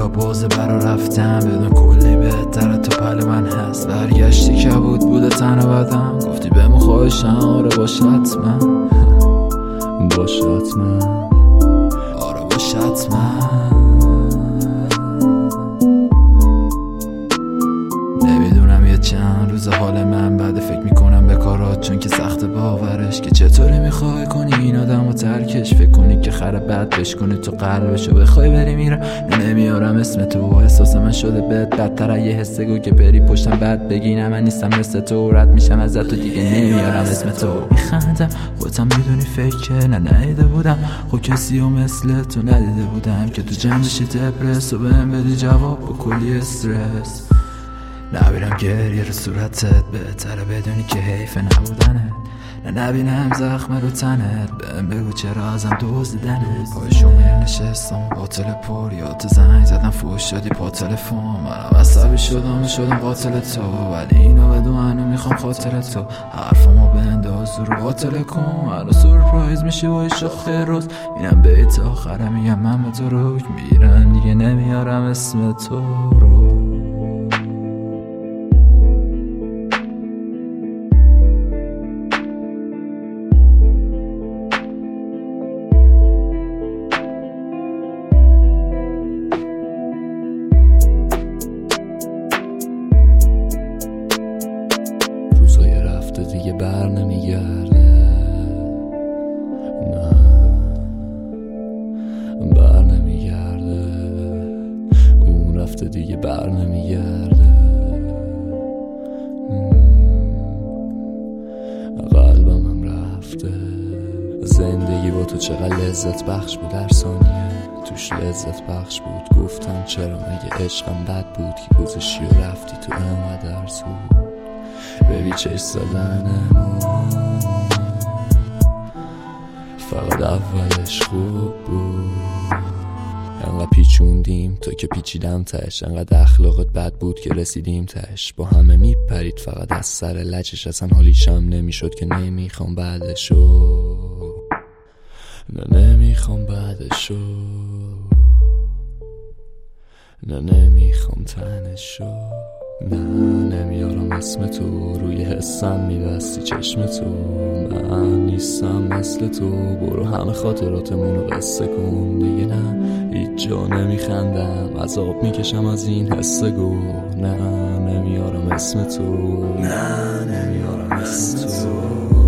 یا بازه برا رفتم بدون کلی بهتره تا پل من هست. برگشتی که بود تن و بدم گفتی بهمون خواهشم آره باشه حتما باشه حتما آره باشه حتما. نمیدونم یه چند روز حال من بعد فکر میکنم به کارات چون که سخت باورش که چطوری میخوای کنی این آدم و ترکش. فکر کنی که خر بد بشکنی تو قلبشو بخوای بری میرم نمیارم اسم تو. احساس من شده بدتر یه حسگو که بری پشتم بد بگی نه من نیستم مثل تو. رد میشم ازت و دیگه نمیارم اسم تو. میخندم خودم میدونی فکر نه ندیده بودم خب کسی و مثل تو ندیده بودم که تو جمعشی دپرس و بهم بدی جواب با کلی استرس. نبینم گریه رو صورتت بهتره بدونی که حیف نبودنت. نبینم زخم رو تنت بهم بگو چرا ازم دزدیدنت. پای شومیر نشستم باطل پر یاد زنگ زدم فوش شدی با تلفن. منم عصبی شدم قاتل تو ولی اینو بدون منو میخوام خاطر تو. حرفمو بنداز رو باطل کن منو سورپرایز میشی با شاخ روز. اینم بیت آخره میگم من به تو روک میرن دیگه نمیارم اسم تو رو. دیگه بر نمیگرده نه بر نمیگرده. اون رفته دیگه بر نمیگرده. قلبم هم رفته. زندگی با تو چقدر لذت بخش بود در ثانیه توش لذت بخش بود. گفتم چرا مگه عشقم بد بود که گذشتی و رفتی تو انقدر زود. ببی چش زدنمون فقط اولش خوب بود. انقدر پیچوندیم تو که پیچیدم تش. انقدر اخلاقت بد بود که رسیدیم تش. با همه میپرید فقط از سر لجش. اصلا حالیشم نمیشد که نمیخوام بعدشو نه نمیخوام بعدشو نه نمیخوام تنشو. نه نمیارم اسم تو روی حسم میبستی چشم تو. من نیستم مثل تو برو همه خاطراتمونو قصه کن دیگه. نه هیچ جا نمیخندم عذاب میکشم از این حسه گو. نه نمیارم اسم تو نه نمیارم اسم تو.